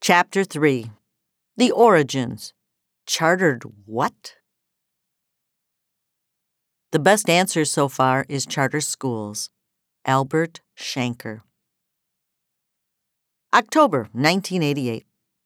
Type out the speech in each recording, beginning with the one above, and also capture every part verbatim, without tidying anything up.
Chapter three. The Origins. Chartered what? The best answer so far is charter schools. Albert Shanker. October nineteen eighty-eight.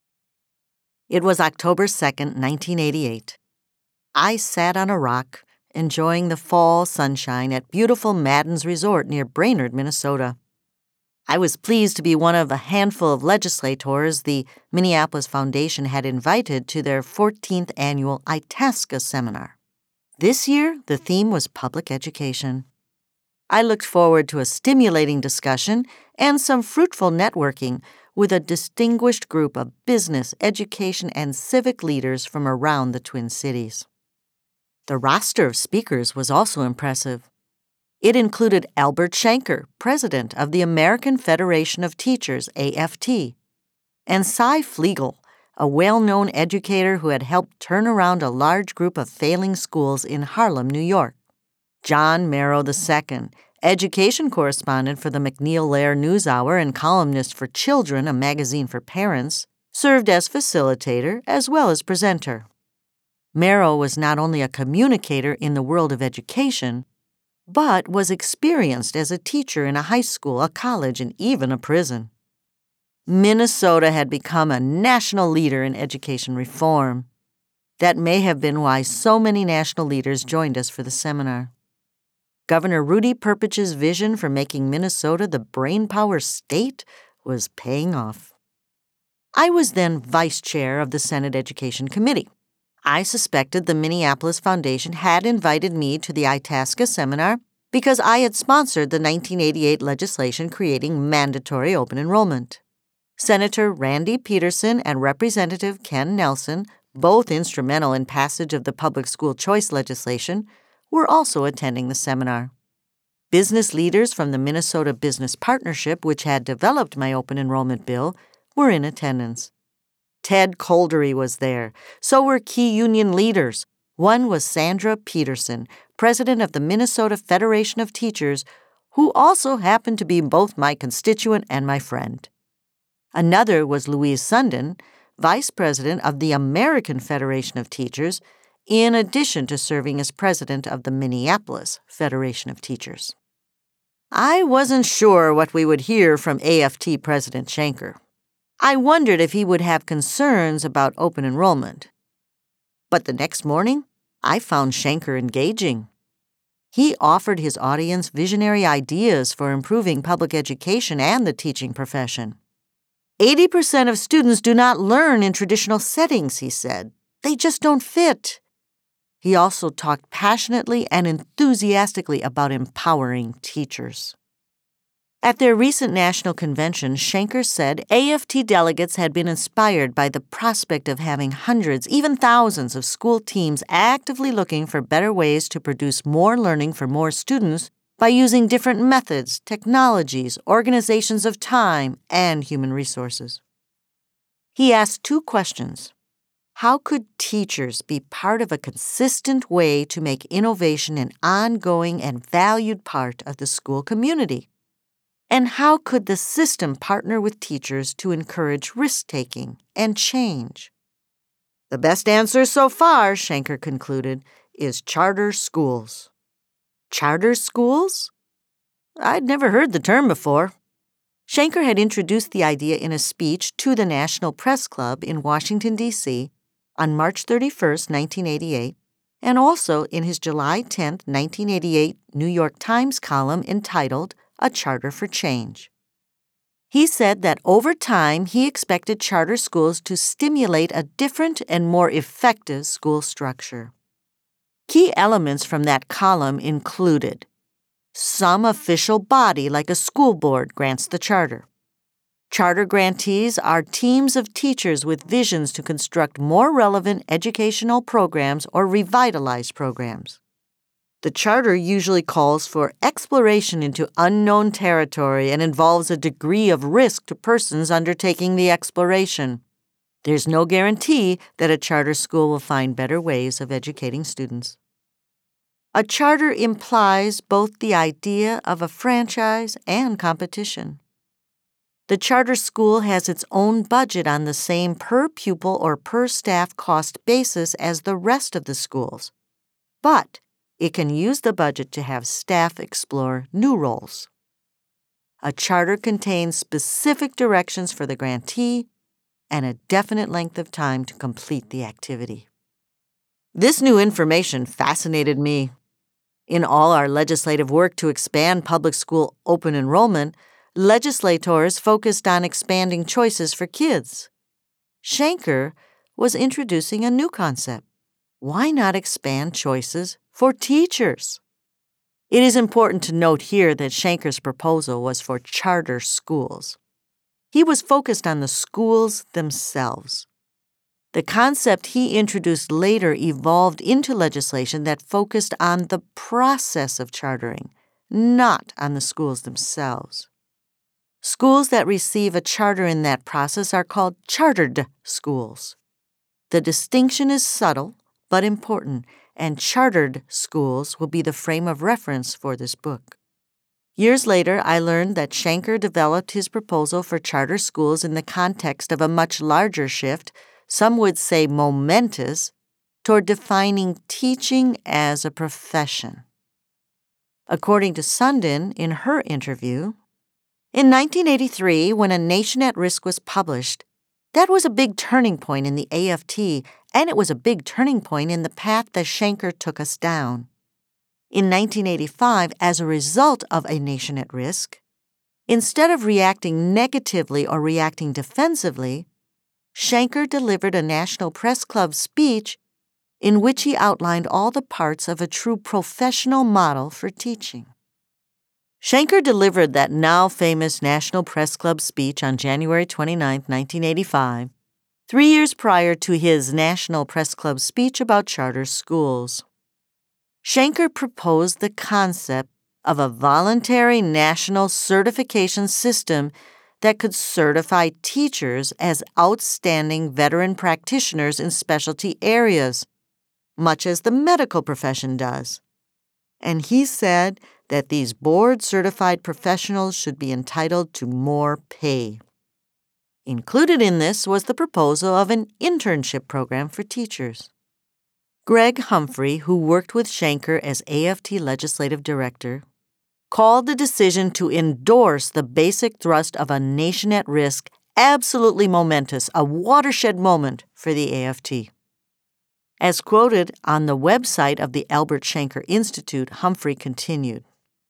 It was October second, nineteen eighty-eight. I sat on a rock, enjoying the fall sunshine at beautiful Madden's Resort near Brainerd, Minnesota. I was pleased to be one of a handful of legislators the Minneapolis Foundation had invited to their fourteenth annual Itasca seminar. This year, the theme was public education. I looked forward to a stimulating discussion and some fruitful networking with a distinguished group of business, education, and civic leaders from around the Twin Cities. The roster of speakers was also impressive. It included Albert Shanker, president of the American Federation of Teachers, A F T, and Cy Flegel, a well-known educator who had helped turn around a large group of failing schools in Harlem, New York. John Merrow the Second, education correspondent for the MacNeil-Lehrer NewsHour and columnist for Children, a magazine for parents, served as facilitator as well as presenter. Merrow was not only a communicator in the world of education, but was experienced as a teacher in a high school, a college, and even a prison. Minnesota had become a national leader in education reform. That may have been why so many national leaders joined us for the seminar. Governor Rudy Perpich's vision for making Minnesota the brainpower state was paying off. I was then vice chair of the Senate Education Committee. I suspected the Minneapolis Foundation had invited me to the Itasca seminar because I had sponsored the nineteen eighty-eight legislation creating mandatory open enrollment. Senator Randy Peterson and Representative Ken Nelson, both instrumental in passage of the public school choice legislation, were also attending the seminar. Business leaders from the Minnesota Business Partnership, which had developed my open enrollment bill, were in attendance. Ted Coldery was there. So were key union leaders. One was Sandra Peterson, president of the Minnesota Federation of Teachers, who also happened to be both my constituent and my friend. Another was Louise Sundin, vice president of the American Federation of Teachers, in addition to serving as president of the Minneapolis Federation of Teachers. I wasn't sure what we would hear from A F T President Shanker. I wondered if he would have concerns about open enrollment. But the next morning, I found Shanker engaging. He offered his audience visionary ideas for improving public education and the teaching profession. eighty percent of students do not learn in traditional settings, he said. They just don't fit. He also talked passionately and enthusiastically about empowering teachers. At their recent national convention, Shanker said A F T delegates had been inspired by the prospect of having hundreds, even thousands of school teams actively looking for better ways to produce more learning for more students by using different methods, technologies, organizations of time, and human resources. He asked two questions. How could teachers be part of a consistent way to make innovation an ongoing and valued part of the school community? And how could the system partner with teachers to encourage risk-taking and change? The best answer so far, Shanker concluded, is charter schools. Charter schools? I'd never heard the term before. Shanker had introduced the idea in a speech to the National Press Club in Washington, D C on March thirty-first, nineteen eighty-eight, and also in his July tenth, nineteen eighty-eight New York Times column entitled A Charter for Change. He said that over time he expected charter schools to stimulate a different and more effective school structure. Key elements from that column included: some official body like a school board grants the charter. Charter grantees are teams of teachers with visions to construct more relevant educational programs or revitalize programs. The charter usually calls for exploration into unknown territory and involves a degree of risk to persons undertaking the exploration. There's no guarantee that a charter school will find better ways of educating students. A charter implies both the idea of a franchise and competition. The charter school has its own budget on the same per-pupil or per-staff cost basis as the rest of the schools, but it can use the budget to have staff explore new roles. A charter contains specific directions for the grantee and a definite length of time to complete the activity. This new information fascinated me. In all our legislative work to expand public school open enrollment, legislators focused on expanding choices for kids. Shanker was introducing a new concept. Why not expand choices for teachers? It is important to note here that Shanker's proposal was for charter schools. He was focused on the schools themselves. The concept he introduced later evolved into legislation that focused on the process of chartering, not on the schools themselves. Schools that receive a charter in that process are called chartered schools. The distinction is subtle but important, and chartered schools will be the frame of reference for this book. Years later, I learned that Shanker developed his proposal for charter schools in the context of a much larger shift, some would say momentous, toward defining teaching as a profession. According to Sundin, in her interview, in nineteen eighty-three, when A Nation at Risk was published, that was a big turning point in the A F T, and it was a big turning point in the path that Shanker took us down. In nineteen eighty-five, as a result of A Nation at Risk, instead of reacting negatively or reacting defensively, Shanker delivered a National Press Club speech in which he outlined all the parts of a true professional model for teaching. Shanker delivered that now famous National Press Club speech on January twenty-ninth, nineteen eighty-five, three years prior to his National Press Club speech about charter schools. Shanker proposed the concept of a voluntary national certification system that could certify teachers as outstanding veteran practitioners in specialty areas, much as the medical profession does. And he said that these board-certified professionals should be entitled to more pay. Included in this was the proposal of an internship program for teachers. Greg Humphrey, who worked with Shanker as A F T Legislative Director, called the decision to endorse the basic thrust of A Nation at Risk absolutely momentous, a watershed moment for the A F T. As quoted on the website of the Albert Shanker Institute, Humphrey continued,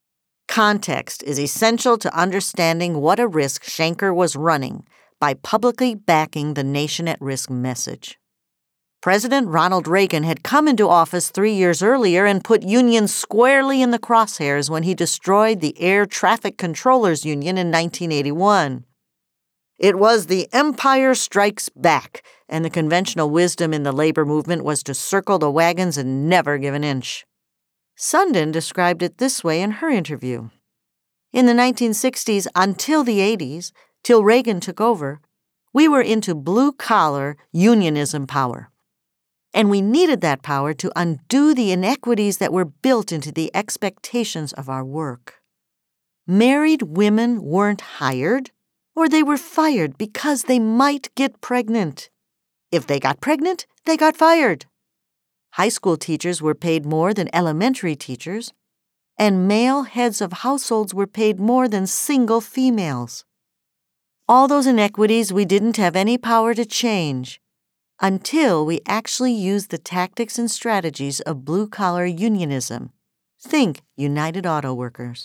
"Context is essential to understanding what a risk Shanker was running by publicly backing the Nation at Risk message. President Ronald Reagan had come into office three years earlier and put unions squarely in the crosshairs when he destroyed the Air Traffic Controllers Union in nineteen eighty-one. It was the Empire Strikes Back, and the conventional wisdom in the labor movement was to circle the wagons and never give an inch." Sundin described it this way in her interview. "In the nineteen sixties until the eighties, till Reagan took over, we were into blue-collar unionism power. And we needed that power to undo the inequities that were built into the expectations of our work. Married women weren't hired, or they were fired because they might get pregnant. If they got pregnant, they got fired. High school teachers were paid more than elementary teachers, and male heads of households were paid more than single females. All those inequities we didn't have any power to change until we actually used the tactics and strategies of blue-collar unionism. Think United Auto Workers.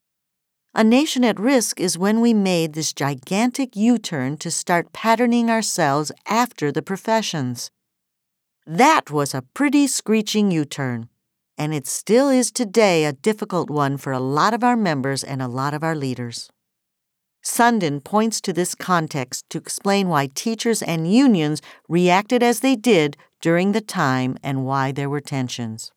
A Nation at Risk is when we made this gigantic U-turn to start patterning ourselves after the professions. That was a pretty screeching U-turn, and it still is today a difficult one for a lot of our members and a lot of our leaders." Sundin points to this context to explain why teachers and unions reacted as they did during the time and why there were tensions.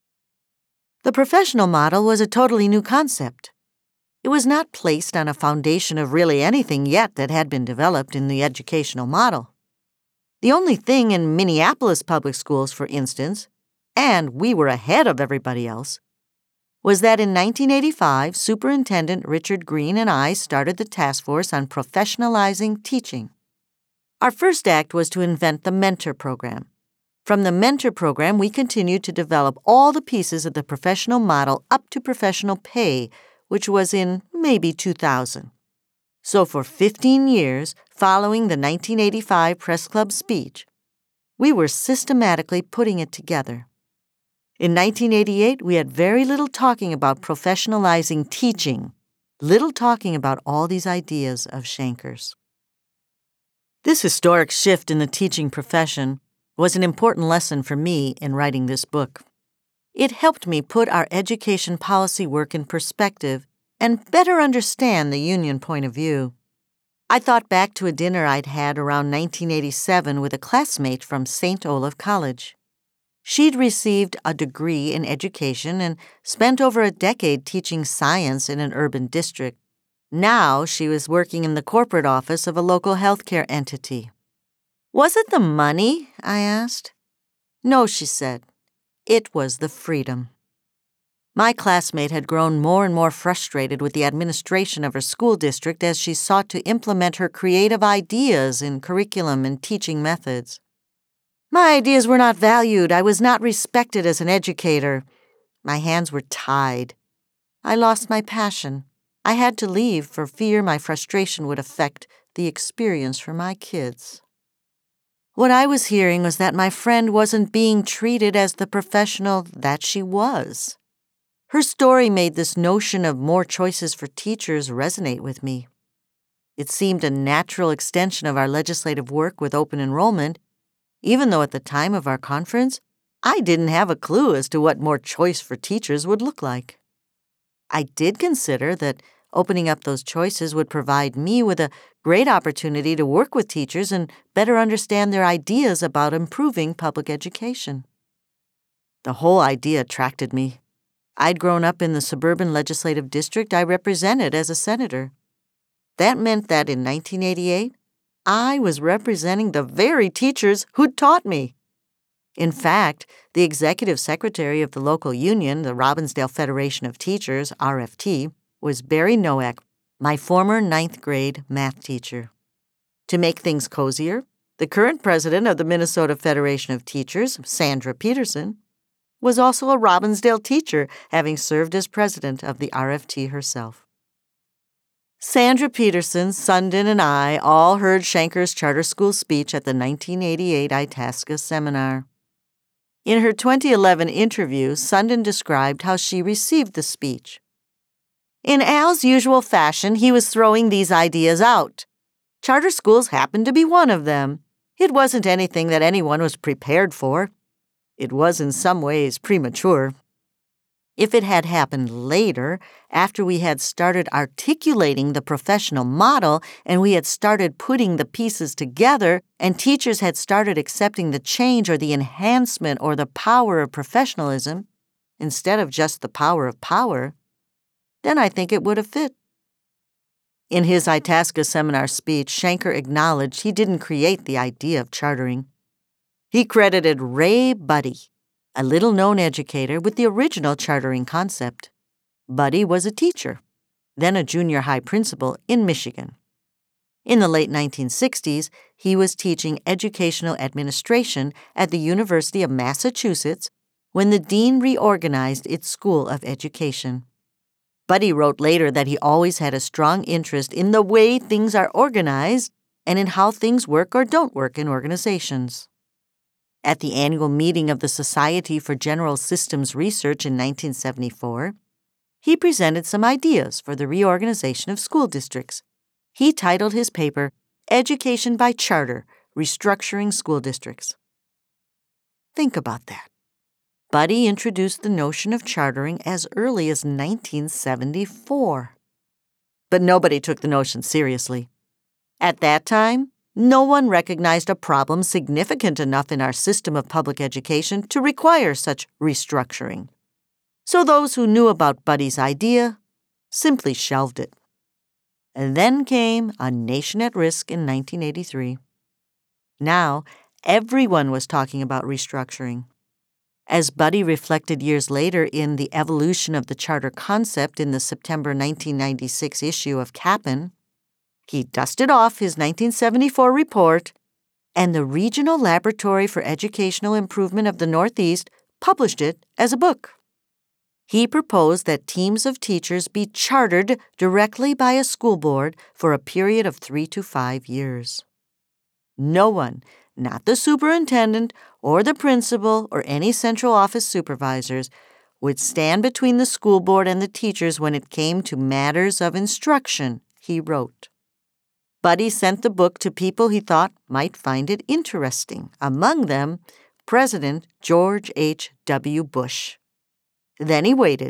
The professional model was a totally new concept. It was not placed on a foundation of really anything yet that had been developed in the educational model. The only thing in Minneapolis public schools, for instance, and we were ahead of everybody else, was that in nineteen eighty-five, Superintendent Richard Green and I started the task force on professionalizing teaching. Our first act was to invent the Mentor Program. From the Mentor Program, we continued to develop all the pieces of the professional model up to professional pay, which was in maybe two thousand. So for fifteen years, following the nineteen eighty-five Press Club speech, we were systematically putting it together. In nineteen eighty-eight, we had very little talking about professionalizing teaching, little talking about all these ideas of Schenker's. This historic shift in the teaching profession was an important lesson for me in writing this book. It helped me put our education policy work in perspective and better understand the union point of view. I thought back to a dinner I'd had around nineteen eighty-seven with a classmate from Saint Olaf College. She'd received a degree in education and spent over a decade teaching science in an urban district. Now she was working in the corporate office of a local healthcare entity. "Was it the money?" I asked. "No," she said. "It was the freedom." My classmate had grown more and more frustrated with the administration of her school district as she sought to implement her creative ideas in curriculum and teaching methods. "My ideas were not valued. I was not respected as an educator. My hands were tied. I lost my passion. I had to leave for fear my frustration would affect the experience for my kids." What I was hearing was that my friend wasn't being treated as the professional that she was. Her story made this notion of more choices for teachers resonate with me. It seemed a natural extension of our legislative work with open enrollment, even though at the time of our conference, I didn't have a clue as to what more choice for teachers would look like. I did consider that opening up those choices would provide me with a great opportunity to work with teachers and better understand their ideas about improving public education. The whole idea attracted me. I'd grown up in the suburban legislative district I represented as a senator. That meant that in nineteen eighty-eight, I was representing the very teachers who'd taught me. In fact, the executive secretary of the local union, the Robbinsdale Federation of Teachers, R F T, was Barry Nowak, my former ninth grade math teacher. To make things cozier, the current president of the Minnesota Federation of Teachers, Sandra Peterson, was also a Robbinsdale teacher, having served as president of the R F T herself. Sandra Peterson, Sundin, and I all heard Schenker's charter school speech at the nineteen eighty-eight Itasca seminar. In her twenty eleven interview, Sundin described how she received the speech. "In Al's usual fashion, he was throwing these ideas out. Charter schools happened to be one of them. It wasn't anything that anyone was prepared for. It was in some ways premature. If it had happened later, after we had started articulating the professional model and we had started putting the pieces together and teachers had started accepting the change or the enhancement or the power of professionalism instead of just the power of power, then I think it would have fit." In his Itasca seminar speech, Schenker acknowledged he didn't create the idea of chartering. He credited Ray Budde, a little-known educator, with the original chartering concept. Budde was a teacher, then a junior high principal in Michigan. In the late nineteen sixties, he was teaching educational administration at the University of Massachusetts when the dean reorganized its school of education. Budde wrote later that he always had a strong interest in the way things are organized and in how things work or don't work in organizations. At the annual meeting of the Society for General Systems Research in nineteen seventy-four, he presented some ideas for the reorganization of school districts. He titled his paper, "Education by Charter, Restructuring School Districts." Think about that. Budde introduced the notion of chartering as early as nineteen seventy-four. But nobody took the notion seriously. At that time, no one recognized a problem significant enough in our system of public education to require such restructuring. So those who knew about Budde's idea simply shelved it. And then came A Nation at Risk in nineteen eighty-three. Now, everyone was talking about restructuring. As Buddy reflected years later in The Evolution of the Charter Concept in the September nineteen ninety-six issue of Kappan, he dusted off his nineteen seventy-four report, and the Regional Laboratory for Educational Improvement of the Northeast published it as a book. He proposed that teams of teachers be chartered directly by a school board for a period of three to five years. No one, not the superintendent or the principal or any central office supervisors, would stand between the school board and the teachers when it came to matters of instruction, he wrote. Buddy sent the book to people he thought might find it interesting, among them President George H W Bush. Then he waited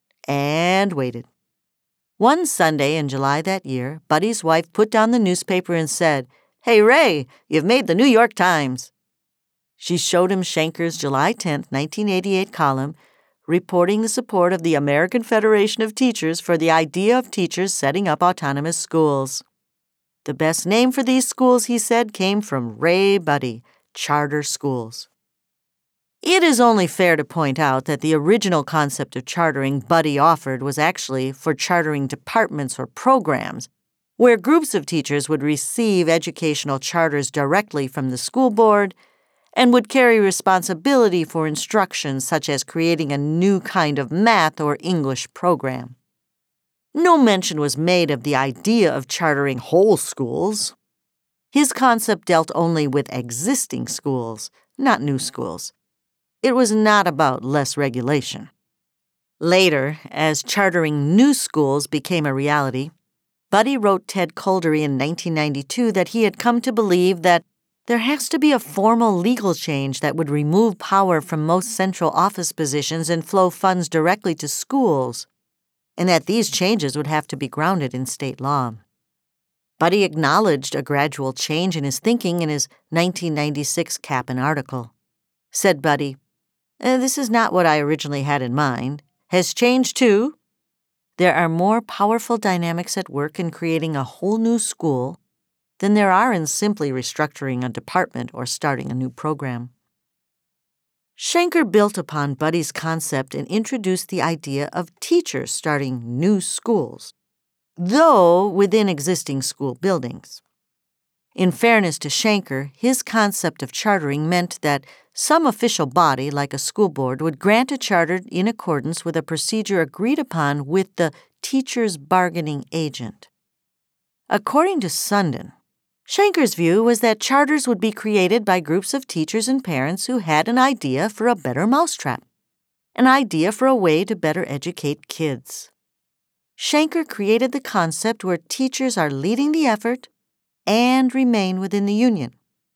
and waited. One Sunday in July that year, Buddy's wife put down the newspaper and said, "Hey, Ray, you've made the New York Times." She showed him Schenker's July tenth, nineteen eighty-eight column reporting the support of the American Federation of Teachers for the idea of teachers setting up autonomous schools. The best name for these schools, he said, came from Ray Buddy, charter schools. It is only fair to point out that the original concept of chartering Buddy offered was actually for chartering departments or programs, where groups of teachers would receive educational charters directly from the school board and would carry responsibility for instruction such as creating a new kind of math or English program. No mention was made of the idea of chartering whole schools. His concept dealt only with existing schools, not new schools. It was not about less regulation. Later, as chartering new schools became a reality, Buddy wrote Ted Kolderie in nineteen ninety-two that he had come to believe that there has to be a formal legal change that would remove power from most central office positions and flow funds directly to schools, and that these changes would have to be grounded in state law. Buddy acknowledged a gradual change in his thinking in his nineteen ninety-six Kappan article. Said Buddy, "This is not what I originally had in mind. Has changed too. There are more powerful dynamics at work in creating a whole new school than there are in simply restructuring a department or starting a new program." Schenker built upon Buddy's concept and introduced the idea of teachers starting new schools, though within existing school buildings. In fairness to Schenker, his concept of chartering meant that some official body, like a school board, would grant a charter in accordance with a procedure agreed upon with the teacher's bargaining agent. According to Sundin, Schenker's view was that charters would be created by groups of teachers and parents who had an idea for a better mousetrap, an idea for a way to better educate kids. Schenker created the concept where teachers are leading the effort and remain within the union.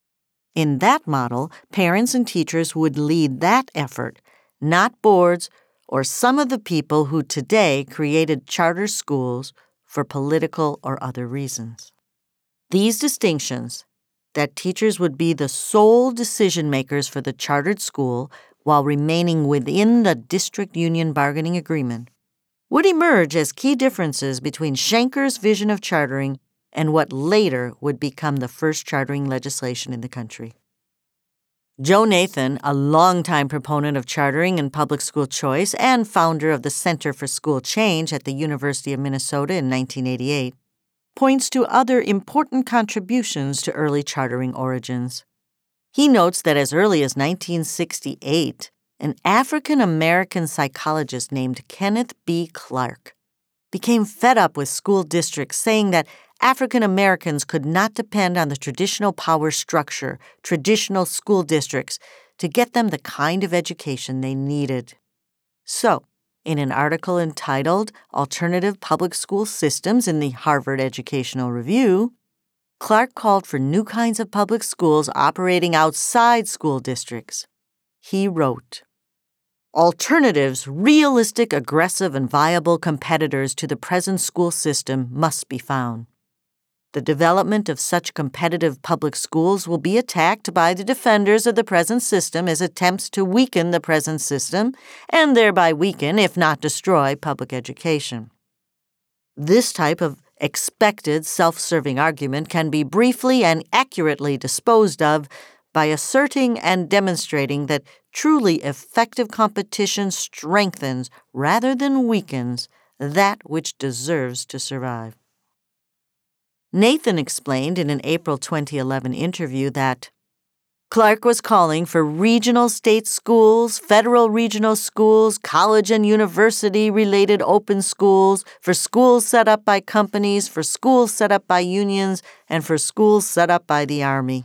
In that model, parents and teachers would lead that effort, not boards or some of the people who today created charter schools for political or other reasons. These distinctions, that teachers would be the sole decision makers for the chartered school while remaining within the district union bargaining agreement, would emerge as key differences between Schenker's vision of chartering and what later would become the first chartering legislation in the country. Joe Nathan, a longtime proponent of chartering and public school choice and founder of the Center for School Change at the University of Minnesota in nineteen eighty-eight, points to other important contributions to early chartering origins. He notes that as early as nineteen sixty-eight, an African-American psychologist named Kenneth B. Clark became fed up with school districts saying that African Americans could not depend on the traditional power structure, traditional school districts, to get them the kind of education they needed. So, in an article entitled Alternative Public School Systems in the Harvard Educational Review, Clark called for new kinds of public schools operating outside school districts. He wrote, "Alternatives, realistic, aggressive, and viable competitors to the present school system must be found. The development of such competitive public schools will be attacked by the defenders of the present system as attempts to weaken the present system and thereby weaken, if not destroy, public education. This type of expected self-serving argument can be briefly and accurately disposed of by asserting and demonstrating that truly effective competition strengthens rather than weakens that which deserves to survive. Nathan explained in an April twenty eleven interview that Clark was calling for regional state schools, federal regional schools, college and university-related open schools, for schools set up by companies, for schools set up by unions, and for schools set up by the Army.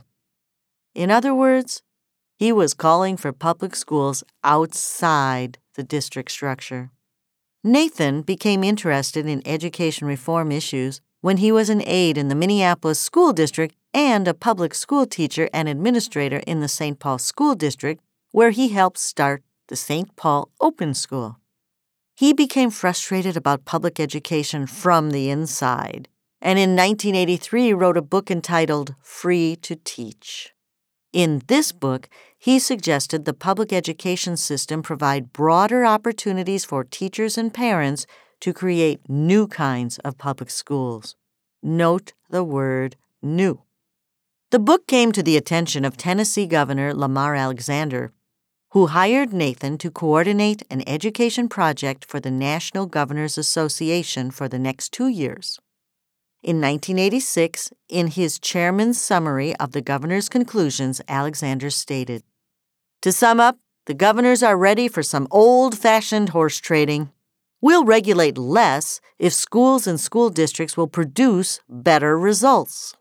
In other words, he was calling for public schools outside the district structure. Nathan became interested in education reform issues when he was an aide in the Minneapolis School District and a public school teacher and administrator in the Saint Paul School District, where he helped start the Saint Paul Open School. He became frustrated about public education from the inside, and in nineteen eighty-three wrote a book entitled Free to Teach. In this book, he suggested the public education system provide broader opportunities for teachers and parents to create new kinds of public schools. Note the word new. The book came to the attention of Tennessee Governor Lamar Alexander, who hired Nathan to coordinate an education project for the National Governors Association for the next two years. In nineteen eighty-six, in his chairman's summary of the governor's conclusions, Alexander stated, "To sum up, the governors are ready for some old-fashioned horse trading. We'll regulate less if schools and school districts will produce better results."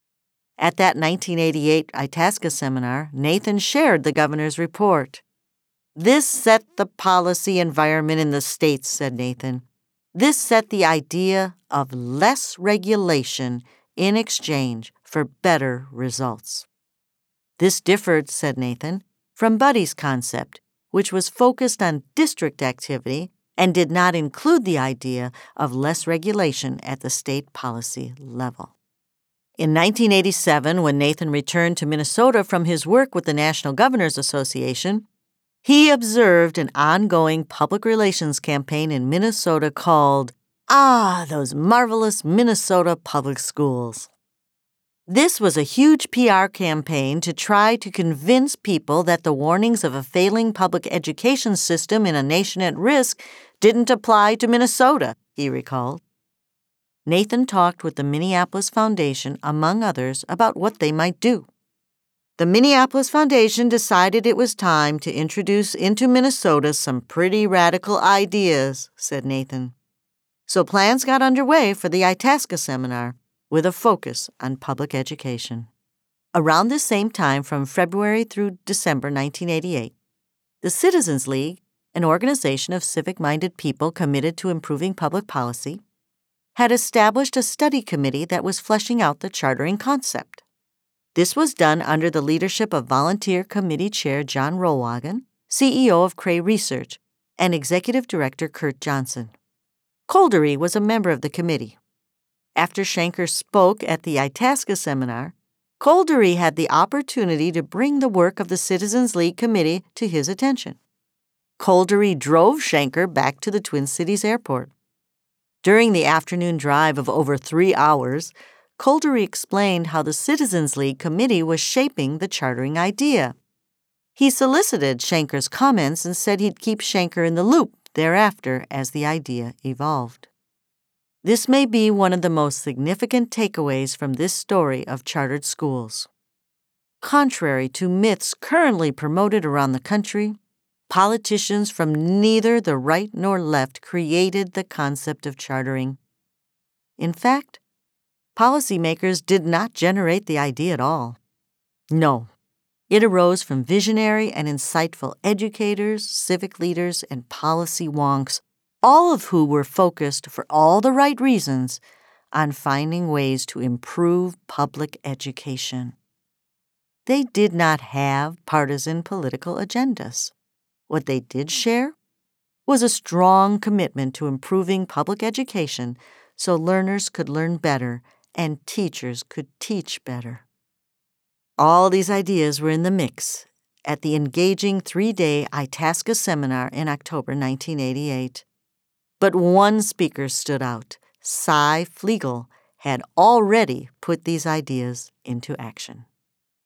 At that nineteen eighty-eight Itasca seminar, Nathan shared the governor's report. "This set the policy environment in the states," said Nathan. "This set the idea of less regulation in exchange for better results." This differed, said Nathan, from Buddy's concept, which was focused on district activity and did not include the idea of less regulation at the state policy level. In nineteen eighty-seven, when Nathan returned to Minnesota from his work with the National Governors Association, he observed an ongoing public relations campaign in Minnesota called, "Ah, those marvelous Minnesota public schools." This was a huge P R campaign to try to convince people that the warnings of a failing public education system in a nation at risk didn't apply to Minnesota, he recalled. Nathan talked with the Minneapolis Foundation, among others, about what they might do. The Minneapolis Foundation decided it was time to introduce into Minnesota some pretty radical ideas, said Nathan. So plans got underway for the Itasca seminar, with a focus on public education. Around this same time, from February through December nineteen eighty-eight, the Citizens League, an organization of civic-minded people committed to improving public policy, had established a study committee that was fleshing out the chartering concept. This was done under the leadership of volunteer committee chair John Rollwagen, C E O of Cray Research, and executive director Kurt Johnson. Coldery was a member of the committee. After Shanker spoke at the Itasca seminar, Coldery had the opportunity to bring the work of the Citizens League Committee to his attention. Coldery drove Shanker back to the Twin Cities airport. During the afternoon drive of over three hours, Coldery explained how the Citizens League Committee was shaping the chartering idea. He solicited Shanker's comments and said he'd keep Shanker in the loop thereafter as the idea evolved. This may be one of the most significant takeaways from this story of chartered schools. Contrary to myths currently promoted around the country, politicians from neither the right nor left created the concept of chartering. In fact, policymakers did not generate the idea at all. No, it arose from visionary and insightful educators, civic leaders, and policy wonks, all of who were focused, for all the right reasons, on finding ways to improve public education. They did not have partisan political agendas. What they did share was a strong commitment to improving public education so learners could learn better and teachers could teach better. All these ideas were in the mix at the engaging three-day Itasca seminar in October nineteen eighty-eight. But one speaker stood out. Cy Flegel had already put these ideas into action.